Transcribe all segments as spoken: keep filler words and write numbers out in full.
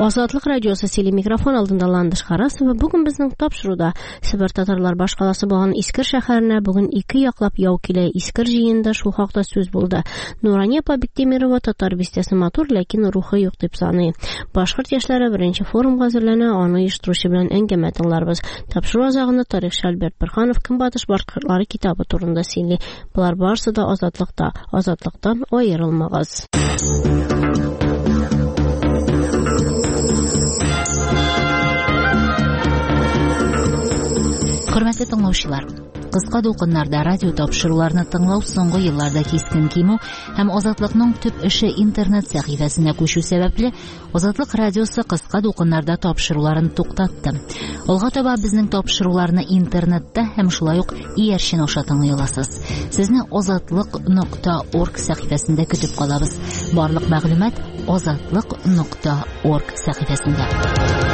Азатлык радиосы сели микрофон алдында Ландыш Харасова. Бүген безнең тапшыруда Себер татарлар башкаласы булган Искер шәһәренә бүген ике яклап яу килә. Искер җыенда шул хакта сүз булды. Нурания Побектемирова татар бистәсе матур, ләкин рухы юк дип саный. Башкорт яшьләре беренче форумга әзерләнә, аны оештыручы белән әңгәмә тыңларбыз. Тапшыру азагында тарихчы Альберт Бөрханов Көнбатыш башкортлары китабы турында сөйли. Булар барысы да азатлыкта, азатлыктан аерылмагыз. Хөрмәтле тыңлаучылар, кыска дулкыннарда радио тапшыруларны тыңлау соңгы елларда кискен кимү һәм Азатлыкның төп эше интернет сәхифәсенә күчү сәбәпле Азатлык радиосы кыска дулкыннарда тапшыруларын туктатты. Алга таба безнең тапшыруларны интернетта һәм шулай ук иярчен аша тыңлый аласыз. Сезне азатлык нокта орг сәхифәсендә көтеп калабыз. Барлык мәгълүмат азатлык нокта орг сәхифәсендә.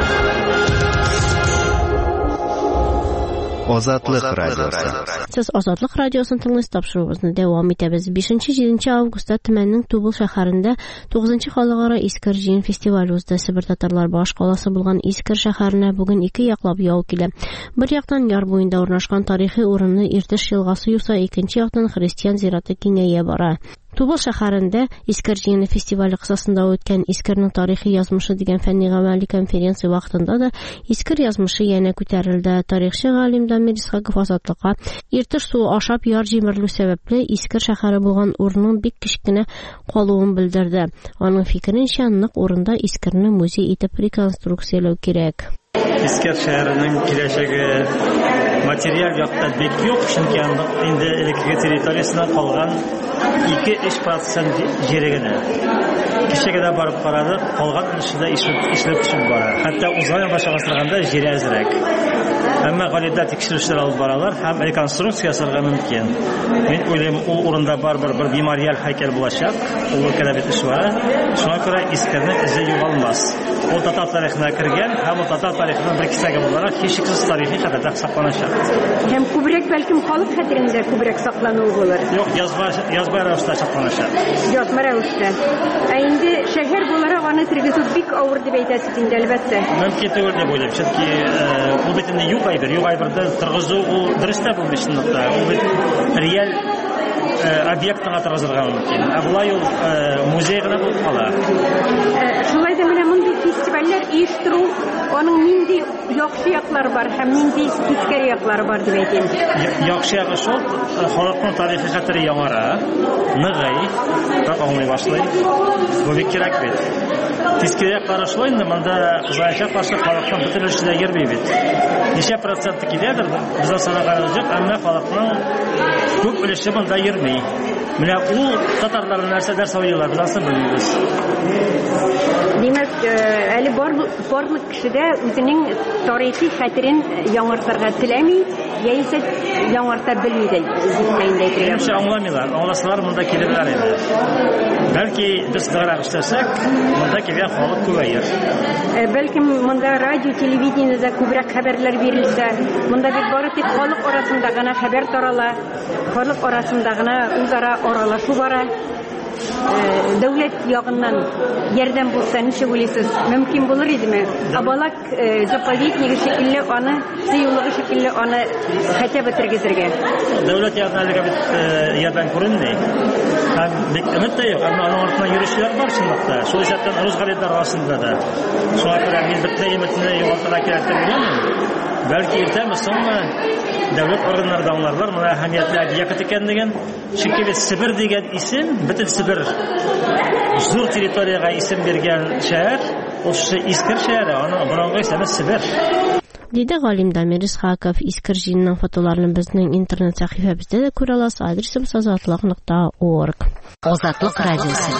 Азатлык радиосы. Сез Азатлык радиосын тыңлыйсыз, тапшыруыбызны дәвам итәбез. бишенче-җиденче августта Төмәннең Тубыл шәһәрендә тугызынчы халыкара Искер җыен фестивале узды. Себер татарлар башкаласы булган Искер шәһәренә бүген ике яклап яу килә. Бер яктан яр буенда урнашкан тарихи урынны Иртеш елгасы юса, икенче яктан христиан зираты киңәя бара. Тубыл шәһәрендә Искер җыены фестивале кысасында үткән Искернең тарихи язмышы дигән фәнни-гамәли конференция вакытында да Искер язмышы янә күтәрелде. Тарихчы галим Дамир Исхаков Азатлыкка Иртеш суы ашап яр җимерелү сәбәпле Искер шәһәре булган урынның бик кечкенә калуын белдерде. Аның фикеренчә, нык урында Искерне музей итеп реконструкцияләү кирәк. Искер шәһәренең киләчәге материаль якта бик юк, чөнки инде элекке территориясында калган ике-өч процент җире генә. Кичәгә барып карадык, калган өлешендә эшләп төшеп бара. Хәтта узган башлаганда җире әзрәк. Әмма галибдә тикшерүчләр алып баралар һәм реконструкция ясарга мөмкин. Мин уйлыйм, ул урында барбер бер мемориаль һәйкәл булачак. Ул өлкәдә бит эш бар. Шуңа күрә Искерне эзе югалмас. Ул татар тарихына кергән һәм татар тарихының бер кисәге буларак һичшиксез тарихи хәтта сакланачак. Һәм күбрәк бәлкем халык хәтерендә күбрәк саклану булыр. Юк, язма язма рәвештә сакланачак. Язма рәвештә. Ә инде шәһәр буларак аны тергезү бик авыр дип әйтәсез инде, әлбәттә. Мөмкин түгел дип уйлыйм, чөнки ул бит инде юк әйбер, юк әйбердә торгызу ул дөрес тә булмый чынлыкта. Ул бит реаль объектка торгызырга мөмкин. Ә булай ул музей гына булып кала. Шулай да менә мондый фестивальләр оештыру, аның нинди яхшы яклары бар һәм нинди искәр яклары бар дип әйтәм. Яхшы ягы шул, халыкның тарихи хәтере яңара, ныгый, так аңлый башлый. Бу бик кирәк бит. Тискәрәк карашлы инде монда кызачак башы халыкның бөтен эшләрендә йөрби бит. Ничә проценты киләдер, без санаган юк, әмма халыкның күп өлеше монда йөрми. Менә ул татарлар нәрсәдер сайлыйлар, без аны белмибез. Димәк, әле барлык кешедә үзенең тарихи хәтерен яңартырга теләми, яисә яңарта белми дә зиннәйдә торган. Ничә аңламыйлар, аңласалар монда килерләр инде. Бәлки без ныграк эшләсәк, монда килгән халык күбәер. Бәлки монда радио, телевидениедә күбрәк хәбәрләр бирелсә, монда бит бары тик халык арасында гына хәбәр тарала, халык арасында гына үзара аралашу бара. Дәүләт ягыннан ярдәм булса, ничек уйлыйсыз? Мөмкин булыр идеме? Абалак заповеднигы шикелле аны, тыюлыгы шикелле аны хәтта бетергезергә. Дәүләт ягыннан ярдәм күренми. Һәм бик өмет тә юк, әмма аның артына йөрүчеләр бар чынлыкта. Шул исәптән рус галимнәр арасында да. Шуңа күрә мин бөтен өметне югалтырга кирәк дип уйлыйм. Бәлки иртәме соңмы дәүләт органнары да аңларлар моны әһәмиятле объект икәнлеген. Чөнки бит Себер дигән исем, бөтен Себер зур территорияга исем биргән шәһәр, ул Искер шәһәре, аның борынгы исеме Себер. Диде галим Дамир Исхаков. Искер җыенының фотоларын безнең интернет сәхифәбездә дә күрә аласыз. Адресыбыз азатлык нокта орг. Азатлык радиосы.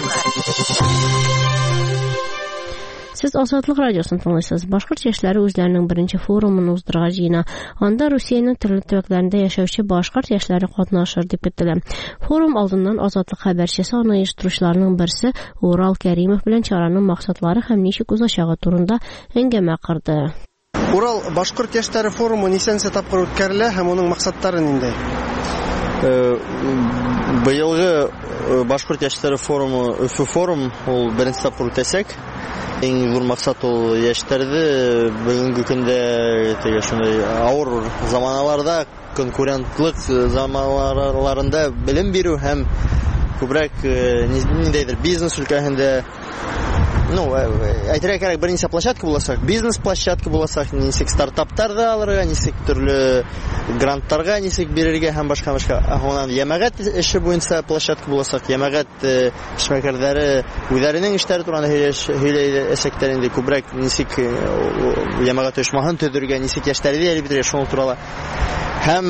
Сез Азатлык радиосын тыңлыйсыз. Башкорт яшьләре үзләренең беренче форумын уздырырга җыена. Анда Русиянең төрле төбәкләрендә яшәүче башкорт яшьләре катнашыр дип көтелә. Форум алдыннан Азатлык хәбәрчесе, аны оештыручыларның берсе Урал Кәримов белән чараның максатлары һәм ничек узачагы турында әңгәмә кырды. Урал башкорт яшьләре форумы нисәнче тапкыр үткәрелә һәм аның максатлары нинди? Быелгы башкорт яшьләре форумы, Өфө форум, ул беренче тапкыр үтәчәк. Иң зур максат ул яшьләрне бүгенге көндә теге шундый авыр заманаларда, конкурентлык заманларында белем бирү һәм күбрәк ниндидер бизнес өлкәсендә, ну, әйтергә кирәк, берничә площадка буласак, бизнес площадка буласак, нисек стартаптарда алырга, нисек төрле гранттарга нисек бирергә һәм башка башка. Аннан ямагат эше буенча площадка буласак, ямагат эшмәкәрләре үзләренең эшләре турында һөйләячәкләр инде, күбрәк нисек ямагат оешмасын төзергә, нисек яшьләргә әлбиттә шуның турында. Һәм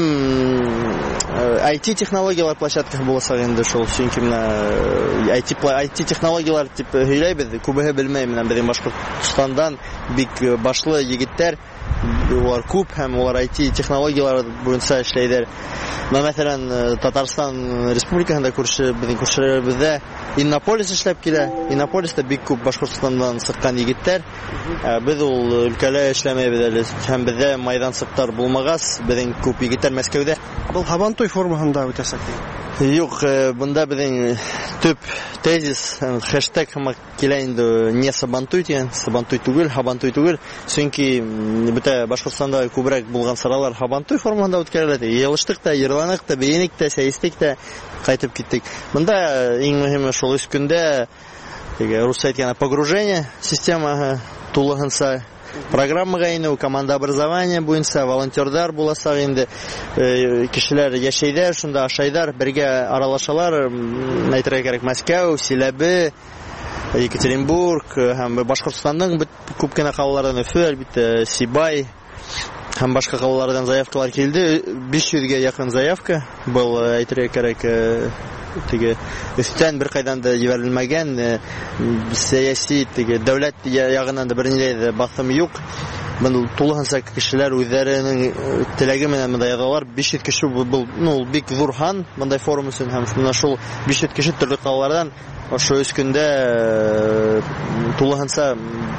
ай ти технологиялар площадкасы булса инде шул, чөнки менә ай ти ай ти технологиялар дип һөйләйбез, күбеһе белмәй. Менә безнең Башкортстандан бик башлы егетләр, улар күп һәм улар ай ти технологиялар буенча эшләйләр. Мәсәлән, Татарстан Республикасында күрше безнең күршеләребездә Иннополис эшләп килә. Иннополиста бик күп Башкортстандан сыккан егетләр. Без ул өлкәлә эшләмәйбез әле. Һәм бездә майдан сыктар булмагас, безнең күп егетләр Мәскәүдә. Бу Һабантуй формасында үтәсәк. Юк, бunda безнең төп тезис, хэштег килә инде не Сабантуй дигән, Сабантуй түгел, Һабантуй түгел. Чөнки бөтә Башкортстанда күбрәк булган саралар Һабантуй формасында үткәрелә. Елыштык та, йырланык та, бейник та, сәйстек та, кайтып киттек. Монда иң мөһиме шул үз көндә русча әйткәндә погружение системаһы тулыгынса программага инде, команда образования буенча волонтерлар буласак инде, кешеләр яшәйдәр, шунда ашайдар, бергә аралашалар. Әйтергә кирәк, Мәскәү, Силәбе, Екатеринбург һәм Башкортстанның күп кенә калалардан, Өфө, әлбиттә, Сибай һәм башка калалардан заявкалар килде. биш йөзгә якын заявка. Был әйтергә кирәк, теге өстән бер кайдан да җибәрелмәгән, сәяси теге дәүләт ягыннан да бернидә дә басым юк. Бу тулыгынча кешеләр үзләренең теләге менән монда язалар. биш йөз кеше бу, ну, бик зур хан мондай форум өчен һәм шуңа шул биш йөз кеше төрле калалардан ошо үз көндә тулыгынча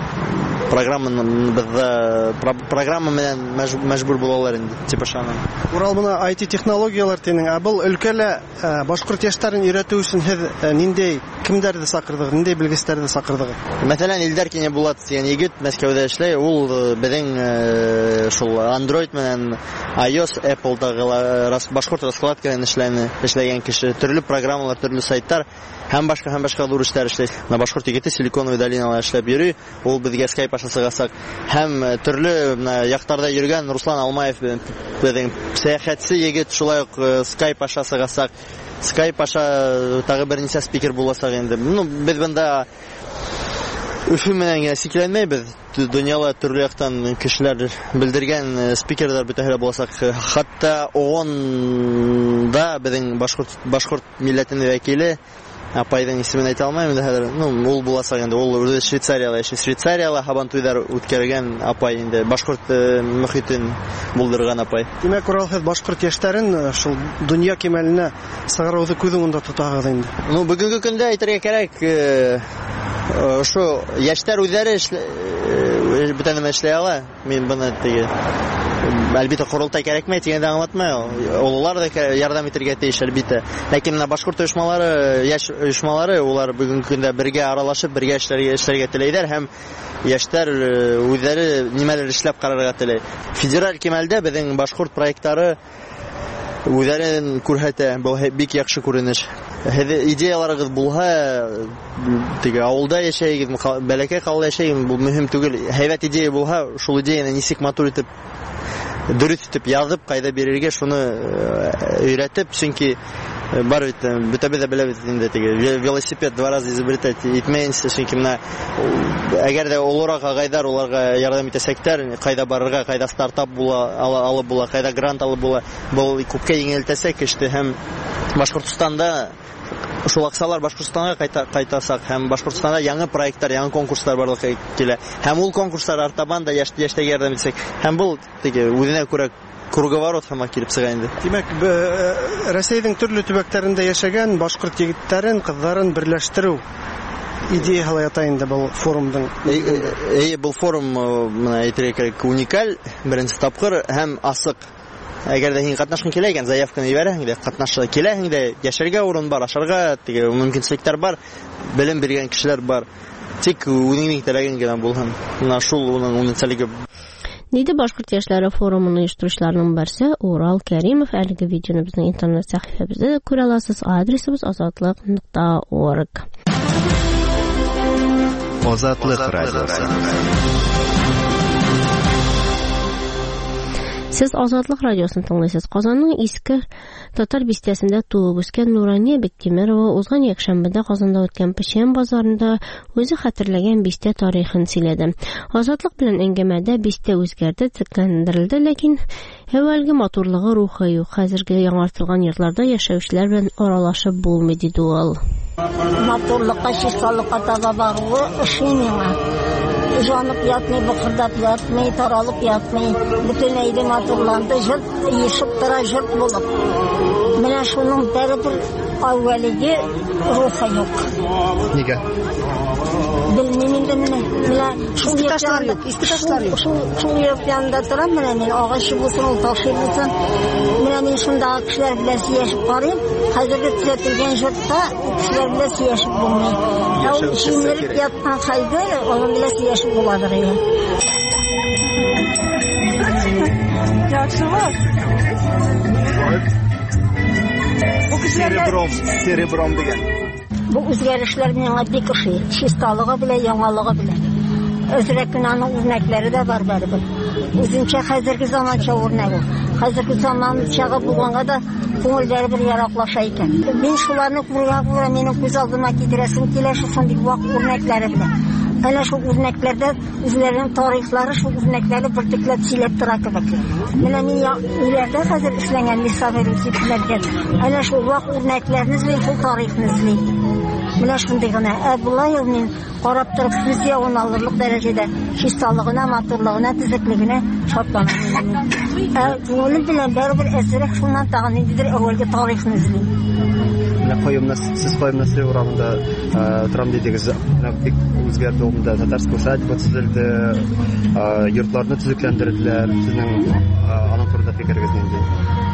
программаны бездә программа менән мәҗбүр булалар инде, типа шаны. Урал буна ай ти технологиялар тинең, ә бу өлкәлә башкорт яшьләрен өйрәтү өчен һез ниндәй кемдәрне сакырдыгыз, ниндәй белгечләрне сакырдыгыз? Мәсәлән, Илдар Кине Булат дигән егет Мәскәүдә эшләй, ул безнең шул Android менән iOS, Apple-дагы башкорт раскладкаларын эшләгән кеше, төрле программалар, төрле сайттар һәм башка һәм башка зур эшләр эшләй. Башкорт егете Силиконовый долинада эшләп йөри, ул безгә Skype ашасагасак һәм төрле яктарда йөргән Руслан Алмаев безнең сәяхәтче егет, шулай ук Skype ашасагасак, Skype аша тагы берничә спикер буласак инде. Ну, без монда Өфө менән генә сикләнмәйбез. Дөньяда төрле яктан кешеләр белдергән спикерлар бөтәһе буласак, хәтта ООН-да безнең башкорт башкорт милләтенең вәкиле, апайдың исемен әйтә алмыйм инде хәзер. Ну, ул буласак инде, ул үзе Швейцарияда яши. Швейцарияда Һабантуйдар үткәргән апай инде, башкорт мөхитен булдырган апай. Димәк, Урал һез башкорт яшьләрен шул дөнья кимәленә сыгаруды күз уңында тотагыз инде. Ну, бүгенге көндә әйтергә кирәк, ошо яшьләр үзләре бүтән эшләй ала. Мин буны теге әлбиттә корылтай кирәкмәй дигәндә аңлатмай. Олылар да ярдәм итәргә тиеш әлбиттә. Ләкин менә башкорт оешмалары, яшь оешмалары, улар бүгенге көндә бергә аралашып, бергә эшләргә эшләргә теләйдәр һәм яшьләр үзләре нимәләр эшләп карарга теләй. Федераль кимәлдә безнең башкорт проектлары үзләрен күрһәтә. Бу бик яхшы күренеш. Идеяларыгыз булһа, теге авылда яшәйгез, бәләкәй калда яшәйгез, бу мөһим түгел. Һәйбәт идея булһа, шул идеяны нисек матур итеп, дөрес итеп язып, кайда бирергә, шуны өйрәтеп, чөнки бар бит, бөтәбез дә беләбез инде, теге велосипед два раза изобретать итмәенчә, чөнки менә әгәр дә олорак агайдар уларга ярдәм итәсәктәр, кайда барырга, кайда стартап була, алып була, кайда грант алып була, бу күпкә еңелтәсәк эште. Һәм Башкортстанда шул аксалар Башкортстанга кайта кайтасак һәм Башкортстанда яңа проектлар, яңа конкурслар барлыкка килә. Һәм ул конкурслар артабан да яшь яшьтәге ярдәм итсәк, һәм бу теге үзенә күрә круговорот һәм килеп сыга инде. Димәк, Россиянең төрле төбәкләрендә яшәгән башкорт егетләрен, кызларын берләштерү идеяһы ята инде бу форумның. Әйе, бу форум менә әйтергә кирәк, уникаль, беренче тапкыр һәм асык. Әгәр дә һин катнашкың килә икән, заявканы җибәрәһең дә, катнаша киләһең дә, яшәргә урын бар, ашарга теге мөмкинлекләр бар, белем биргән кешеләр бар. Тик үзеңнең теләгең генә булһын. Менә шул уның универсаллыгы. Диде Башкорт яшьләре форумының оештыручыларының берсе Урал Кәримов. Әлеге видеоны безнең интернет сәхифәбездә күрә аласыз. Адресыбыз азатлык нокта орг. Азатлык радиосы. Сез Азатлык радиосын тыңлыйсыз. Казанның иске татар бистәсендә туып үскән Нурания Бектимерова узган якшәмбедә Казанда үткән печән базарында үзе хәтерләгән бистә тарихын сөйләде. Азатлык белән әңгәмәдә бистә үзгәрде, цикләндерелде, ләкин әввәлге матурлыгы, рухы юк. Хәзерге яңартылган йортларда яшәүчеләр белән аралашып булмый, диде ул. Матурлыкка, чисталыкка таба баруы ошый миңа. Жанып ятмый, быкырдап ятмый, таралып ятмый. Бүтән әйде матурланды, җырт ешеп тора, җырт булып. Менә шуның бәребер әввәлеге рухы юк. Нигә? Белмим инде менә. Менә шул яклар, иске ташлар юк. Шул якларда торам, менә мин агачы булсын, ул ташы булсын. Менә мин шунда кешеләр белән сөйләшеп карыйм. Хәзерге төзәтелгән җыртта кешеләр белән сөйләшеп булмый. Ул җимереп яткан хәлдә аның белән сөйләшеп буладыр инде. Яхшымы? Серебром, серебром дигән. Бу үзгәрешләр миңа бик ошый. Чисталыгы белән, яңалыгы белән. Өзрәк кенә аның үрнәкләре дә бар бәрбер. Үзенчә хәзерге заманча үрнәге. Хәзерге заманчагы булганга да күңелләре бер яраклаша икән. Мин шуларны күргәнгә минем күз алдыма китерәсем килә шундый бик вак үрнәкләре белән. Әнә шул үрнәкләрдә үзләренең тарихлары, шул үрнәкләрне бертекләп сөйләп тора кебек. Менә мин иләрдә хәзер эшләгән мисафир үсекләргә. Әнә шул вак үрнәкләрне эзли, шул тарихны эзли. Менә шундый гына. Ә булай ул мин карап торып сүз ягын алырлык дәрәҗәдә чисталыгына, матурлыгына, төзеклегенә шатланам. Ә күңелем белән бәрбер әзрәк шуннан тагын ниндидер әввәлге тарихны эзли. Кайымны сез кайымны урамында торам дидегез. Бик үзгәрде ул да татарская усадьба төзелде, йортларны төзекләндерделәр. Сезнең аның турында фикерегез нинди?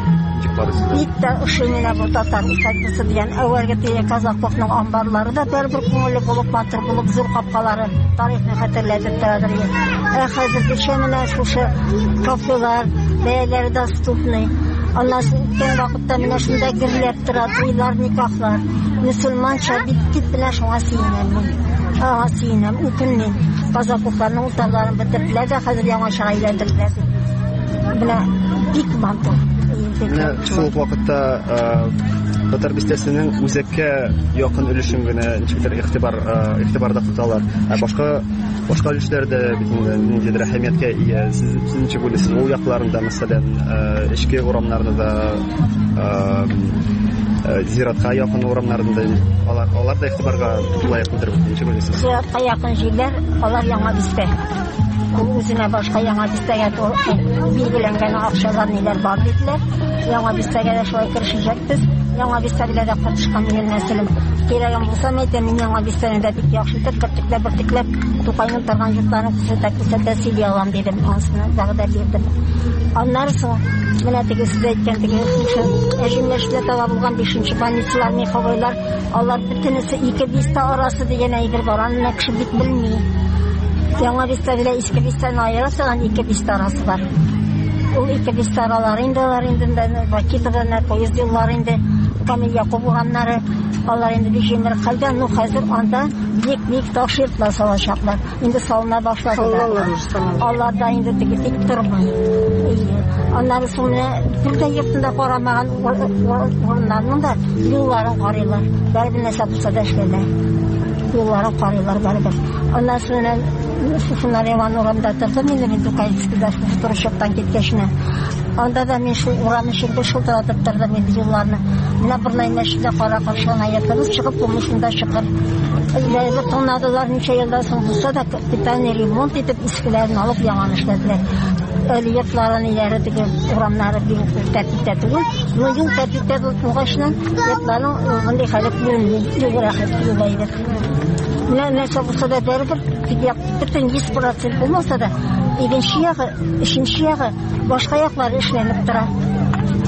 Бик тә ошый менә бу татар усадьбасы дигән әввәлге теге казаклыкның амбарлары да бер-бер күңелле булып, матур булып, зур капкалары тарихны хәтерләтеп торадыр. Ә хәзергечә менә шушы кафелар, бәяләре доступный. Аннан үткән вакытта менә шунда гирләп тора, туйлар, никахлар. Мөселманча бит белән шуңа сөенәм. Ага, сөенәм, үкенмим. Казаклыкларның утарларын бетерделәр дә хәзер яңача әйләндерделәр. Менә бик матур. Менә шул вакытта татар бистәсенең үзәккә якын өлешен генә ничектер игътибар игътибарда тоталар. Ә башка башка өлешләрдә ниндидер әһәмияткә ия. Сез ничек уйлыйсыз? Ул якларында мәсәлән эчке урамнарда да зиратка якын урамнарында алар алар да игътибарга лаек булдырып, ничек уйлыйсыз? Зиратка якын җирләр алар яңа бистә. Ул үзенә башка яңа бистәгә билгеләнгән акчалар ниләр бар диделәр. Яңа бистәгә дә шулай керешәкбез. Яңа бистә белән дә катышкан минем нәселем. Кирәгән булса, мәйтәм, мин яңа бистәне дә бик яхшы итеп, бертикләп, бертикләп Тукайның торган йортларын күрсәтә, күрсәтә сөйли алам дидем. Анысына вәгъдә бирдем. Аннан соң менә теге сез әйткән теге әҗимләшүдә таба булган бишенче больницалар, меховойлар, алар бөтенесе ике бистә арасы дигән әйбер бар. Аны кеше бик белми. Яңа бистә белән иске бистәне аерасаган ике бистә арасы бар. Ул ике бистә аралары инде алар инде вакитовлар, поезд юллары инде, Камил Якубовганнары, алар инде бишемер хәлдә, ну хәзер анда бик-бик ташыртлар салачаклар. Инде салына башладылар. Алар да инде теге тик тормый. Аннары соң бер дә йортында карамаган урыннарның да юлларын карыйлар. Бер нәрсә булса да эшләләр. Юлларын карыйлар бер-бер. Аннан соң шуннан Иван урамда тордым, инде мин Тукайскида торышыптан киткәчне. Анда да мин шул урам ишегендә шылтыратып тордым инде юлларны. Менә берләй мәчеттә кара каршына ятабыз, чыгып булмышында чыкыр. Иләбе тоннадылар, ничә елдан соң булса да капитальный ремонт итеп искеләрен алып яңаны эшләделәр. Әлиятларын иләре теге урамнары бик тәртиптә түгел. Ну юл тәртиптә булгачнан ятларның мондый халык белми, югырахат юлайды. Менә нәрсә булса да бер-бер бөтен йөз процент булмаса да, икенче ягы, өченче ягы башка яклары эшләнеп тора.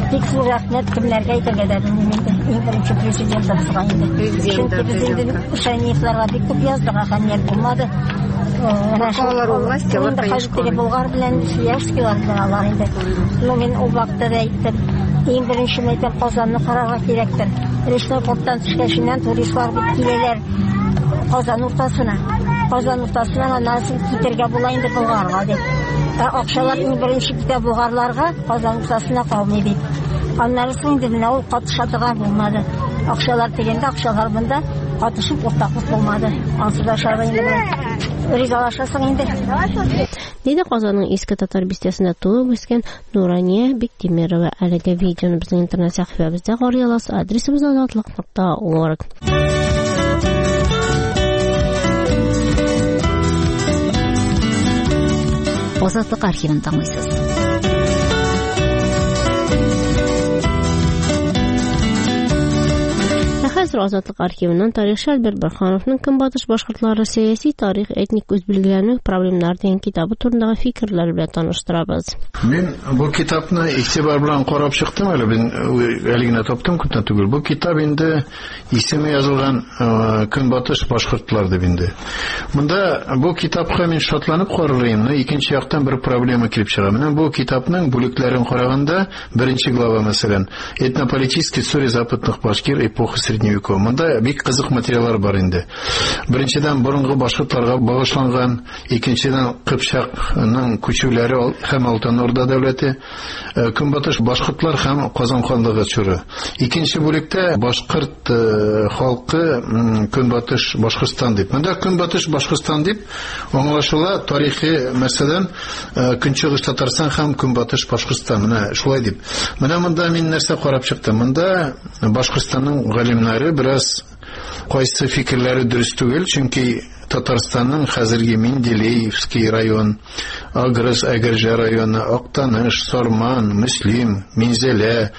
Бик зур рәхмәт кемнәргә әйтергә дә белмим. Иң беренче президентыбызга инде. Чөнки без инде Шәймиевләргә бик күп яздык, әһәмият булмады. Алар власть алар хәзер Болгар белән Свияжскийлар белән алар инде. Ну мин ул вакытта да әйттем. Иң беренче мәктәп Казанны карарга кирәктер. Речной порттан төшкәннән туристлар бик киләләр Казан уртасына. Казан уртасына аннан китергә була инде Болгарга дип. Акчалар иң беренче китә Болгарларга, Казан уртасына калмый бит. Аннан соң инде менә ул катышатыга булмады. Акчалар тегендә, акчалар монда катышып уртаклык булмады. Ансыда шарга инде ризалашасың инде. Диде Казанның иске татар бистәсендә тулып үскән Нурания Биктимирова. Әлеге видеоны безнең интернет сәхифәбездә карый аласыз. Адресыбыз азатлык нокта орг. Азатлык архивын тыңлыйсыз. Хәзер Азатлык архивыннан тарихчы Альберт Борхановның Көнбатыш башкортлары сәяси, тарих, этник үзбилгеләнү проблемалар дигән китабы турындагы фикерләр белән таныштырабыз. Мин бу китапны игътибар белән карап чыктым әле, мин әлегенә таптым күптән түгел. Бу китап инде исеме язылган Көнбатыш башкортлар дип инде. Монда бу китапка мин шатланып карыйм, икенче яктан бер проблема килеп чыга. Менә бу китапның бүлекләрен караганда, беренче глава мәсәлән, этнополитический история западных башкир эпохи средневековья. Монда бик кызык материаллар бар инде. Беренчедән борынгы башкортларга багышланган, икенчедән Кыпчакның күчүләре һәм Алтын Орда дәүләте, Көнбатыш башкортлар һәм Казан ханлыгы чоры. Икенче бүлектә башкорт халкы Көнбатыш Башкортстан дип. Монда Көнбатыш Башкортстан дип аңлашыла тарихи мәсәлән Көнчыгыш Татарстан һәм Көнбатыш Башкортстан. Менә шулай дип. Менә монда мин нәрсә карап чыктым? Монда Башкортстанның галимнәре бераз кайсы фикерләре дөрес түгел, чөнки Татарстанның хәзерге Менделеевский район, Агрыз, Әгерҗе районы, Актаныш, Сарман, Мөслим, Минзәлә,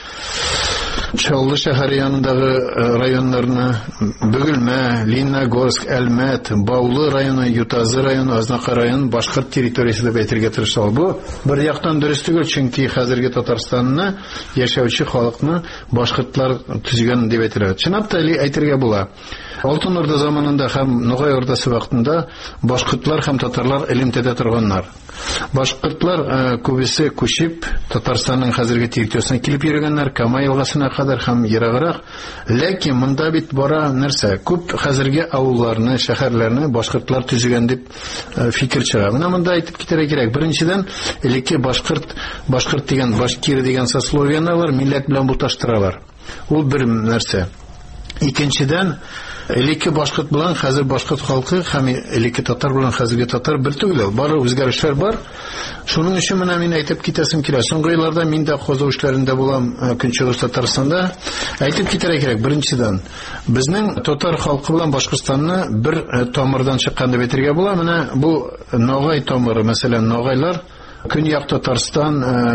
Чаллы шәһәр янындагы районнарны, Бөгелмә, Лениногорск, Әлмәт, Баулы районы, Ютазы районы, Азнака районы башкорт территориясе дип әйтергә тырышалар. Бу бер яктан дөрес түгел, чөнки хәзерге Татарстанны яшәүче халыкны башкортлар төзегән дип әйтелә. Чынлап та әйтергә була. Алтын Орда заманында һәм Ногай Ордасы вакытында башкортлар һәм татарлар элемтәдә торганнар. Башкортлар күбесе күчеп Татарстанның хәзерге территориясына килеп йөргәннәр, Кама елгасына кадәр һәм ераграк. Ләкин монда бит бара нәрсә? Күп хәзерге авылларны, шәһәрләрне башкортлар төзегән дип фикер чыга. Менә монда әйтеп китәргә кирәк. Беренчедән, элекке башкорт, башкорт дигән, башкир дигән сословияны алар милләт белән буташтыралар. Ул бер нәрсә. Икенчедән, элекке башкорт белән хәзер башкорт халкы һәм элекке татар белән хәзерге татар бер түгел. Бары үзгәрешләр бар. Шуның өчен менә мин әйтеп китәсем килә. Соңгы елларда мин дә казу эшләрендә булам Көнчыгыш Татарстанда. Әйтеп китәргә кирәк. Беренчедән, безнең татар халкы белән Башкортстанны бер тамырдан чыккан дип әйтергә була. Менә бу Ногай тамыры, мәсәлән, Ногайлар Көньяк Татарстан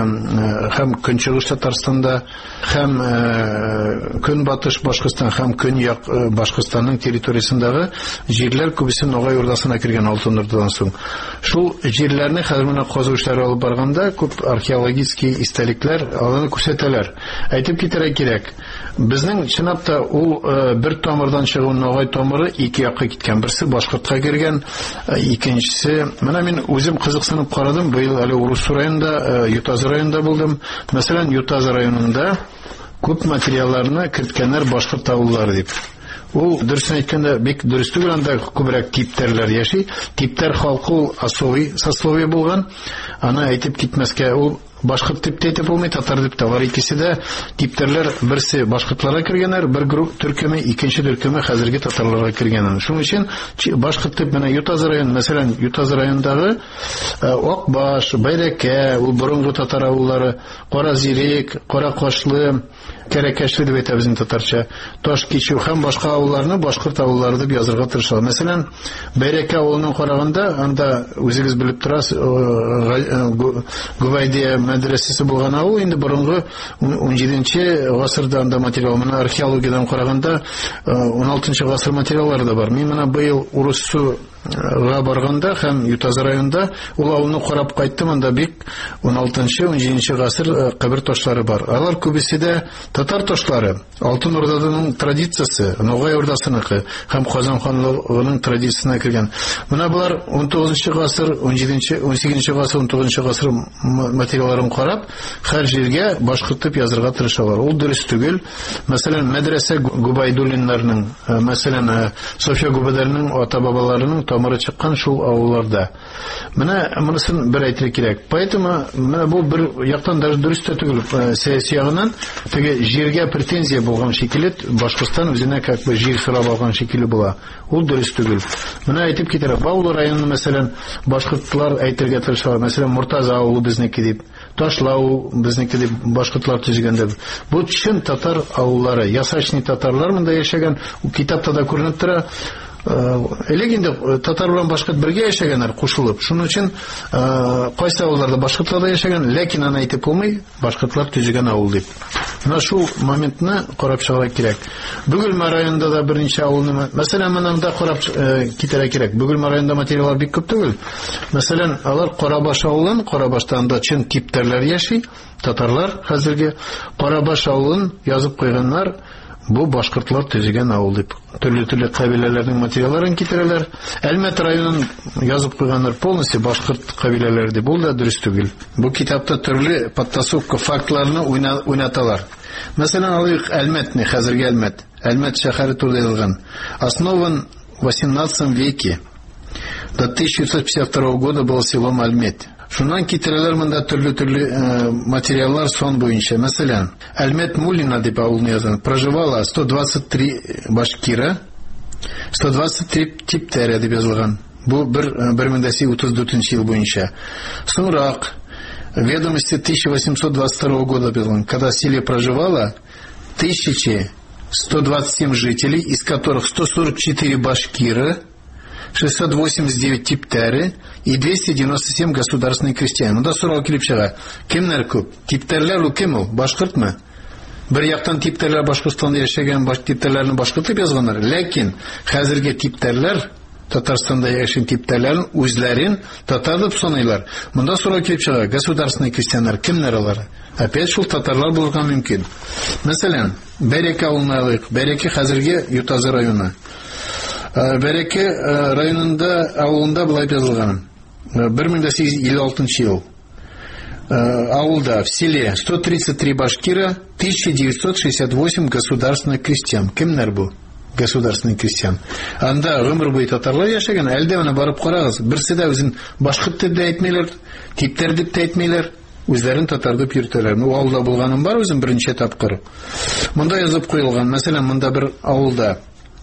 һәм Көнчыгыш Татарстанда һәм Көнбатыш Башкортстан һәм Көньяк Башкортстанның территориясендәге җирләр күбесе Ногай Ордасына кергән Алтын Ордадан соң. Шул җирләрне хәзер менә казу эшләре алып барганда күп археологик истәлекләр аларны күрсәтәләр. Әйтеп китәргә кирәк. Безнең чынлап та ул бер тамырдан чыгу Ногай тамыры ике якка киткән. Берсе башкортка кергән, икенчесе менә мин үзем кызыксынып карадым. Быел әле Урус районында, Ютазы районында булдым. Мәсәлән, Ютазы районында күп материалларны керткәннәр башкорт авыллары дип. Ул дөресен әйткәндә бик дөрес түгел, анда күбрәк типтәрләр яши. Типтәр халкы ул особый сословие булган. Аны әйтеп китмәскә, ул башкорт дип әйтеп булмый, татар дип тә. Икесе дә типтәрләр, берсе башкортларга кергәннәр, бер групп төркеме, икенче төркеме хәзерге татарларга кергән. Шуның өчен башкорт дип менә Ютазы районы, мәсәлән, Ютазы районындагы Акбаш, Байрәкә, ул борынгы татар авыллары, Каразирек, Каракашлы, Кәрәкәшле дип әйтәбез татарча, Ташкичу һәм башка авылларны башкорт авыллары дип язырга тырышалар. Мәсәлән, Байрәкә авылының караганда, анда үзегез белеп торасыз, Гувайдия мәдрәсәсе булган авыл, инде борынгы унҗиденче гасырда анда материал, менә археологиядан караганда он алтынчы гасыр материаллары да бар. Мин менә быел Урус барганда һәм Ютазы районында ул авылны карап кайтты. Монда бик он алтынчы он җиденче гасыр кабер ташлары бар. Алар күбесе дә татар ташлары. Алтын Орданың традициясе, Ногай Ордасыныкы һәм Казан ханлыгының традициясенә кергән. Менә булар он тугызынчы гасыр, он җиденче он сигезенче гасыр, он тугызынчы гасыр материалларын карап, һәр җиргә башкортып язырга тырышалар. Ул дөрес түгел. Мәсәлән, мәдрәсә Губайдуллиннарның, мәсәлән, София Губайдуллинның ата-бабаларының тамыры чыккан шул авылларда. Менә монысын бер әйтергә кирәк. Поэтому менә бу бер яктан даже дөрес түгел. Сәяси ягыннан теге җиргә претензия булган шикелле, Башкортстан үзенә как бы җир сорап алган шикелле була. Ул дөрес түгел. Менә әйтеп китәр, Баулы районы мәсәлән, башкортлар әйтергә тырышалар. Мәсәлән, Муртаза авылы безнеке дип, Ташлау безнеке дип башкортлар төзегәндә. Бу чын татар авыллары, ясачный татарлар монда яшәгән. Китапта да күренеп тора. Элек инде татар белән башкорт бергә яшәгәннәр кушылып. Шуның өчен кайсы авылларда башкортлар да яшәгән, ләкин аны әйтеп булмый, башкортлар төзегән авыл дип. Менә шул моментны карап чыгарга кирәк. Бөгелмә районында да берничә авылны, мәсәлән, монда карап китәргә кирәк. Бөгелмә районында материаллар бик күп түгел. Мәсәлән, алар Карабаш авылын, Карабаштан да чын типтәрләр яши, татарлар хәзерге Карабаш авылын язып куйганнар. Бу башкортлар төзегән авыл дип. Төрле-төрле кабиләләрнең материалларын китерәләр. Әлмәт районын язып куйганнар полностью башкорт кабиләләре дип. Бу да дөрес түгел. Бу китапта төрле подтасовка фактларны уйнаталар. Мәсәлән, алыйк Әлмәтне, хәзерге Әлмәт. Әлмәт шәһәре турында язылган. Основан в восемнадцатом веке. До тысяча девятьсот пятьдесят второго года было селом Әлмәт. Шуннан китерәләр монда төрле-төрле материаллар сон буенча. Мәсәлән, Әлмәт Муллина дип авылны язган. Проживало сто двадцать три башкира, сто двадцать три типтәре дип язылган. Бу бер мең утыз дүртенче ел буенча. Соңрак ведомости тысяча восемьсот двадцать второго года было, когда в селе проживало тысяча сто двадцать семь жителей, из которых сто сорок четыре башкира, шестьсот восемьдесят девять типтәре и двести девяносто семь государственных крестьян. Монда сорау килеп чыга. Кемнәр күп? Типтәрләр ул кем ул? Башкортмы? Бер яктан типтәрләр Башкортстанда яшәгән, баш типтәрләрне башкортып язганнар. Ләкин хәзерге типтәрләр Татарстанда яшәгән типтәрләрен үзләрен татар дип саныйлар. Монда сорау килеп чыга. Государственные крестьяннар кемнәр алар? Опять шул татарлар булырга мөмкин. Мәсәлән, Бәреке авылына алыйк. Бәреке хәзерге Ютазы районы. Бәреке районында авылында булай язылган. бер мең сигез йөз илле алтынчы ел. Авылда в селе сто тридцать три башкира, тысяча девятьсот шестьдесят восемь государственных крестьян. Кемнәр бу? Государственный крестьян. Анда гомер буе татарлар яшәгән. Әлдә менә барып карагыз. Берсе дә үзен башкорт дип әйтмәйләр, типтәр дип әйтмәйләр. Үзләрен татар дип йөртәләр. Бу авылда булганым бар үзем беренче тапкыр. Монда язып куелган. Мәсәлән, монда бер авылда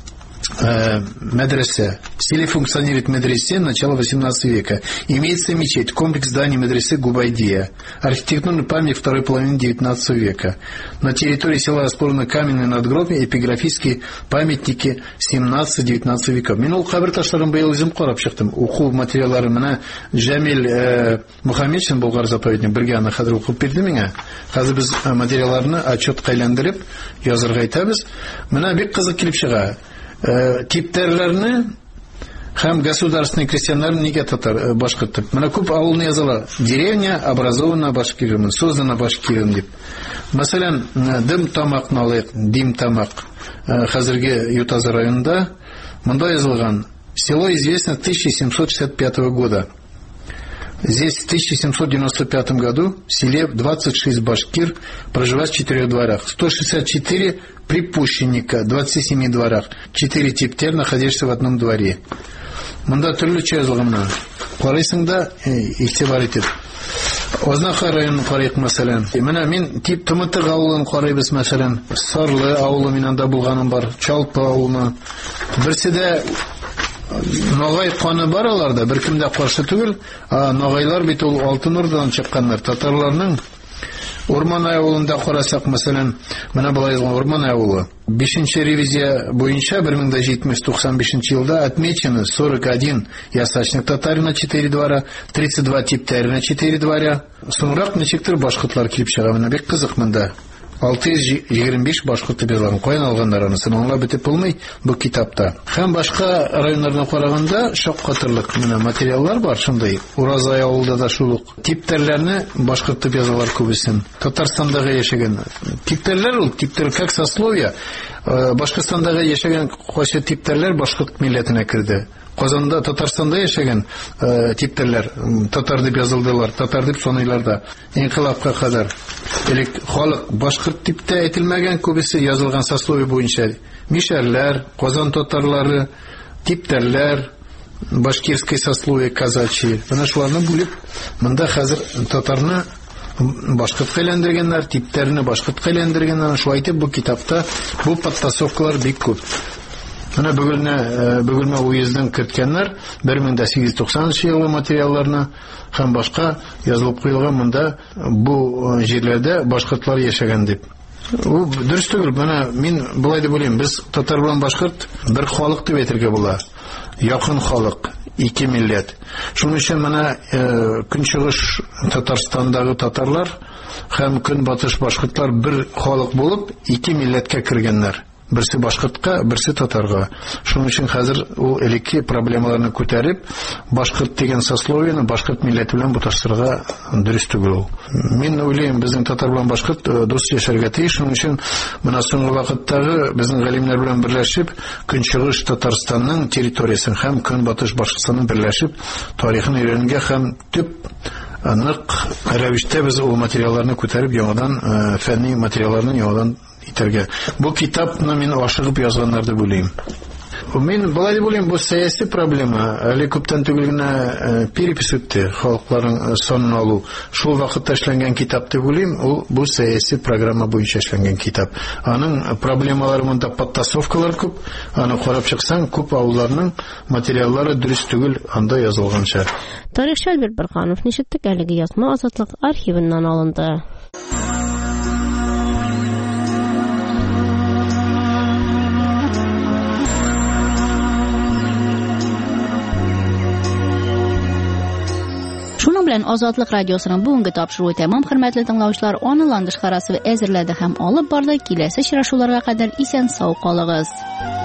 медресе. В селе функционирует медресе начала восемнадцатого века. Имеется мечеть, комплекс зданий медресе Губайдия. Архитектурный памятник второй половины девятнадцатого века. На территории села расположены каменные надгробия, эпиграфические памятники семнадцатого-девятнадцатого веков. Мен ул кабер ташларын быел үзем карап чыктым. Уку материаллары менә Җәмил Мөхәммәтшин Болгар заповедник бергә аны хәзер укып бирде миңа. Хәзер без материалларны отчетка әйләндереп язырга әйтәбез. Менә бик кызык килеп чыга. Типтәрләрне һәм государственный крестьяннарны нигә татар башкортып. Менә күп авылны язалар. Деревня образована башкирым, создана башкирым дип. Мәсәлән, Дим тамакны алыйк, Дим тамак. Хәзерге Ютазы районында монда язылган. Село известно с тысяча семьсот шестьдесят пятого года. Здесь в тысяча семьсот девяносто пятом году в селе двадцать шесть башкир проживает в четырех дворах, сто шестьдесят четыре припущенника, в двадцати семи дворах, четыре типтер находящиеся в одном дворе. Монда төрлечә язылган. Карыйсың да игътибар итеп. Ознаха районын карыйк мәсәлән. Менә мин тип Тымытык авылын карыйбыз мәсәлән. Сарлы авылы мин анда булганым бар, Чалпы авылы. Берсе дә Ногай каны бар аларда, беркем дә каршы түгел. Ногайлар бит ул Алтын Ордадан чыкканнар. Татарларның Урман авылында карасак, мәсәлән, менә булай язган Урман авылы. бишенче ревизия буенча бер мең җитмеш туксан бишенче елда отмечено сорок один ясачных татар на четыре двора, тридцать два типтәр на четыре дворя. Соңрак ничектер башкортлар килеп чыга. Менә бик кызык монда. алты йөз егерме биш башкорт дип язылган. Каян алганнар анысын аңлап бетеп булмый бу китапта. Һәм башка районнардан караганда шаккатырлык менә материаллар бар шундай. Уразай авылда да шул ук типтәрләрне башкорт дип язалар күбесен. Татарстандагы яшәгән типтәрләр ул типтәр как сословие. Башкортстандагы яшәгән кайсы типтәрләр башкорт милләтенә керде. Казанда, Татарстанда яшәгән типтәрләр татар дип язылдылар, татар дип саныйларда. Инкыйлабка кадәр элек халык башкорт типтә әйтелмәгән күбесе язылган сословие буенча. Мишәрләр, Казан татарлары, типтәрләр, башкирский сословие, казачи. Менә шуларны бүлеп, монда хәзер татарны башкортка әйләндергәннәр, типтәрне башкортка әйләндергәннәр. Шулай итеп бу китапта бу подтасовкалар бик күп. Менә бүгенне бүгенне уездын керткәннәр бер мең сигез йөз туксанынчы елгы материалларны һәм башка язылып куелган монда бу җирләрдә башкортлар яшәгән дип. Ул дөрес түгел. Менә мин булай дип уйлыйм. Без татар белән башкорт бер халык дип әйтергә була. Якын халык, ике милләт. Шуның өчен менә көнчыгыш Татарстандагы татарлар һәм көнбатыш башкортлар бер халык булып ике милләткә кергәннәр. Берсе башкортка, берсе татарга. Шуның өчен хәзер ул элекке проблемаларны күтәреп, башкорт дигән сословиене башкорт милләте белән буташтырырга дөрес түгел ул. Мин уйлыйм, безнең татар белән башкорт дус яшәргә тиеш. Шуның өчен менә соңгы вакыттагы безнең галимнәр белән берләшеп, көнчыгыш Татарстанның территориясын һәм көнбатыш Башкортстанның берләшеп, тарихын өйрәнергә һәм төп нык рәвештә без ул материалларны күтәреп, яңадан фәнни материалларны яңадан итәргә. Бу китапны мин ашыгып язганнар дип уйлыйм. Мин булай дип уйлыйм, бу сәяси проблема. Әле күптән түгел генә перепис үтте, халыкларның санын алу. Шул вакытта эшләнгән китап дип уйлыйм, ул бу сәяси программа буенча эшләнгән китап. Аның проблемалары монда подтасовкалар күп. Аны карап чыксаң, күп авылларның материаллары дөрес түгел анда язылганча. Тарихчы Альберт Борханов нишеттек әлеге язма Азатлык архивыннан алынды. Шуның белән Азатлык радиосының бүгенге тапшыруы тәмам, хөрмәтле тыңлаучылар. Аны ландыш карасы әзерләде һәм алып барды. Киләсе очрашуларга кадәр исән сау калыгыз.